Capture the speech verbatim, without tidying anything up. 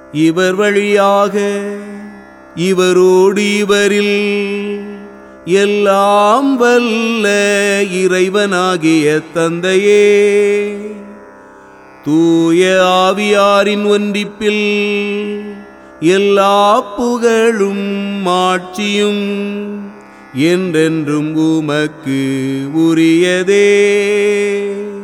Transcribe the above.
இவர் வழியாக இவரோடு இவரில் எல்லாம் வல்ல இறைவனாகிய தந்தையே, தூய ஆவியாரின் ஒன்றிப்பில் எல்லா புகழும் மாட்சியும் என்றென்றும் உமக்கு உரியதே.